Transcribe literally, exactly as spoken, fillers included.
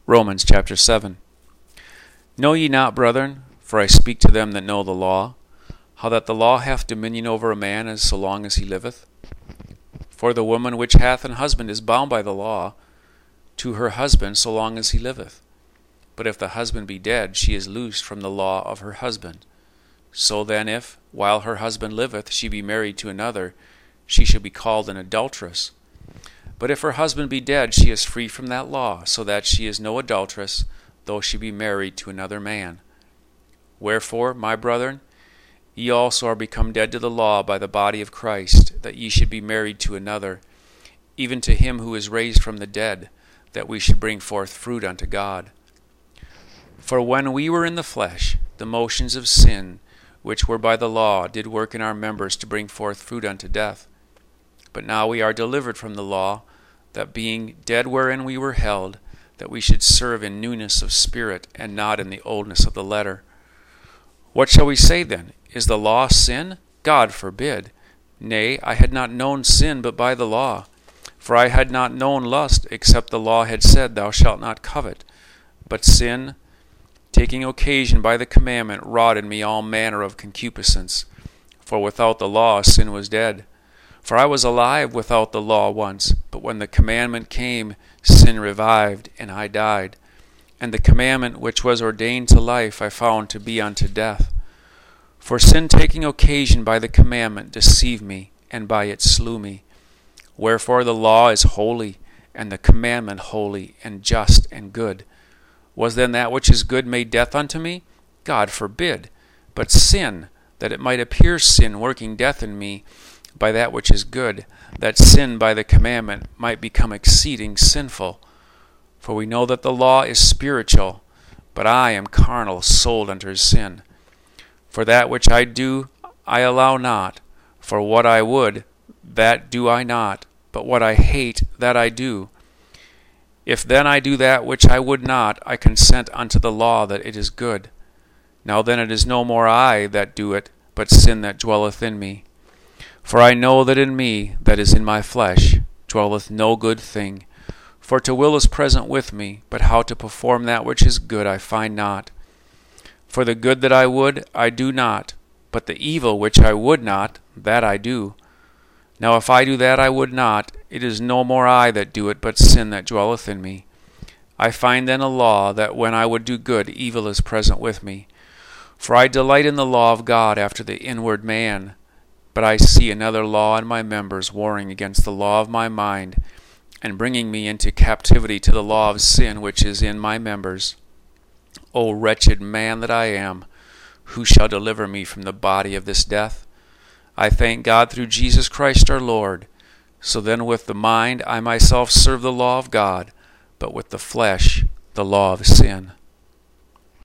Romans chapter seven. Know ye not, brethren, for I speak to them that know the law, how that the law hath dominion over a man as so long as he liveth? For the woman which hath an husband is bound by the law to her husband so long as he liveth. But if the husband be dead, she is loosed from the law of her husband. So then if, while her husband liveth, she be married to another, she shall be called an adulteress. But if her husband be dead, she is free from that law, so that she is no adulteress, though she be married to another man. Wherefore, my brethren, ye also are become dead to the law by the body of Christ, that ye should be married to another, even to him who is raised from the dead, that we should bring forth fruit unto God. For when we were in the flesh, the motions of sin, which were by the law, did work in our members to bring forth fruit unto death. But now we are delivered from the law, that being dead wherein we were held, that we should serve in newness of spirit, and not in the oldness of the letter. What shall we say then? Is the law sin? God forbid. Nay, I had not known sin but by the law. For I had not known lust, except the law had said, Thou shalt not covet. But sin, taking occasion by the commandment, wrought in me all manner of concupiscence. For without the law sin was dead. For I was alive without the law once, but when the commandment came, sin revived, and I died. And the commandment which was ordained to life I found to be unto death. For sin taking occasion by the commandment deceived me, and by it slew me. Wherefore the law is holy, and the commandment holy, and just, and good. Was then that which is good made death unto me? God forbid. But sin, that it might appear sin working death in me, by that which is good, that sin by the commandment might become exceeding sinful. For we know that the law is spiritual, but I am carnal, sold under sin. For that which I do, I allow not. For what I would, that do I not. But what I hate, that I do. If then I do that which I would not, I consent unto the law that it is good. Now then it is no more I that do it, but sin that dwelleth in me. For I know that in me, that is in my flesh, dwelleth no good thing. For to will is present with me, but how to perform that which is good I find not. For the good that I would, I do not, but the evil which I would not, that I do. Now if I do that I would not, it is no more I that do it, but sin that dwelleth in me. I find then a law, that when I would do good, evil is present with me. For I delight in the law of God after the inward man, but I see another law in my members, warring against the law of my mind, and bringing me into captivity to the law of sin which is in my members. O wretched man that I am, who shall deliver me from the body of this death? I thank God through Jesus Christ our Lord. So then with the mind I myself serve the law of God, but with the flesh the law of sin.